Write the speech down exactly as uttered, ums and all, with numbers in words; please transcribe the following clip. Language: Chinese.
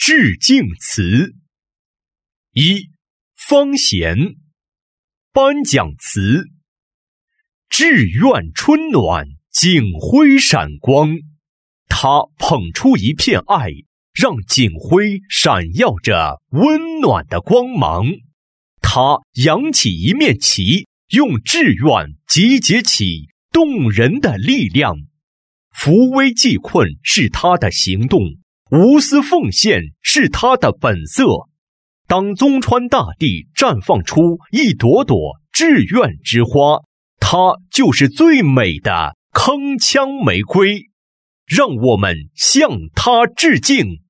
致敬词。一、方贤。颁奖词。志愿春暖，景辉闪光。他捧出一片爱，让景辉闪耀着温暖的光芒。他扬起一面旗，用志愿集结起动人的力量。扶危济困是他的行动，无私奉献是他的本色。当宗川大地绽放出一朵朵志愿之花，它就是最美的铿锵玫瑰。让我们向他致敬。